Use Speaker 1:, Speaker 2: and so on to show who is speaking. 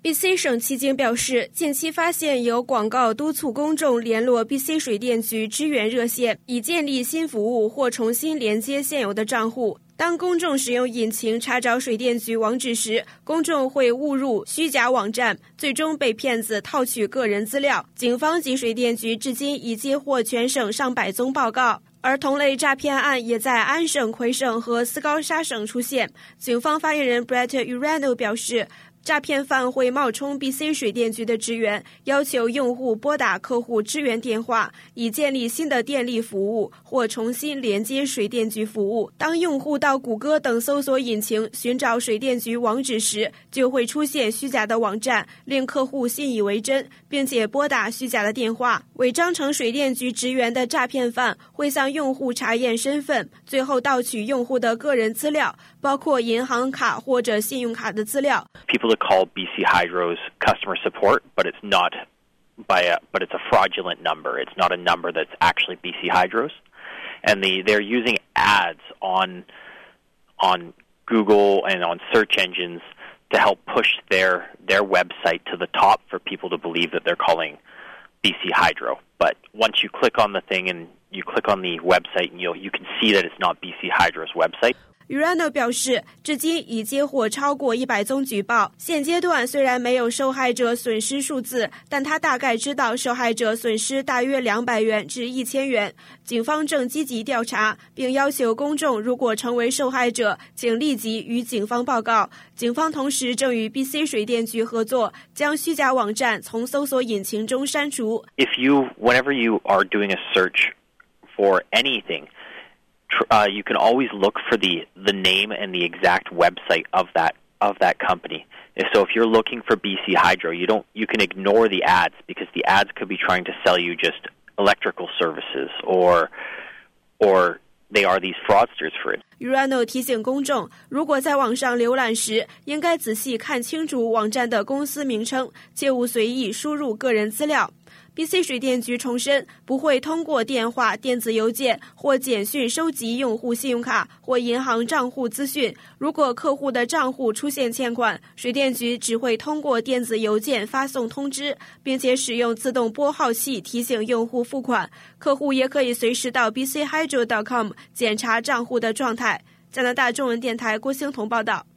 Speaker 1: BC 省期经表示，近期发现有广告督促公众联络 BC 水电局支援热线，以建立新服务或重新连接现有的账户。当公众使用引擎查找水电局网址时，公众会误入虚假网站，最终被骗子套取个人资料。警方及水电局至今已接获全省上百宗报告。而同类诈骗案也在安省、魁省和斯高沙省出现。警方发言人 Brett Urano 表示，诈骗犯会冒充 BC 水电局的职员，要求用户拨打客户支援电话，以建立新的电力服务或重新连接水电局服务。当用户到谷歌等搜索引擎寻找水电局网址时，就会出现虚假的网站，令客户信以为真，并且拨打虚假的电话。伪装成水电局职员的诈骗犯会向用户查验身份，最后盗取用户的个人资料，包括银行卡或者信用卡的资料。
Speaker 2: People to call BC Hydro's customer support, but it's a fraudulent number. It's not a number that's actually BC Hydro's, and they're using ads on Google and on search engines to help push their website to the top for people to believe that they're calling BC Hydro. But once you click on the thing and you click on the website, and you can see that it's not BC Hydro's website.
Speaker 1: Urano 表示，至今已接获超过100宗举报。现阶段虽然没有受害者损失数字，但他大概知道受害者损失大约200元至1000元。警方正积极调查，并要求公众如果成为受害者，请立即与警方报告。警方同时正与 BC 水电局合作，将虚假网站从搜索引擎中删除。
Speaker 2: Whenever you are doing a search for anything,you can always look for the name and the exact website of that company. So if you're looking for BC Hydro, you can ignore the ads because the ads could be trying to sell you just electrical services or they are these fraudsters for it.
Speaker 1: Urano 提醒公众，如果在网上浏览时，应该仔细看清楚网站的公司名称，切勿随意输入个人资料。BC 水电局重申，不会通过电话、电子邮件或简讯收集用户信用卡或银行账户资讯。如果客户的账户出现欠款，水电局只会通过电子邮件发送通知，并且使用自动拨号器提醒用户付款。客户也可以随时到 bchydro.com 检查账户的状态。加拿大中文电台郭星彤报道。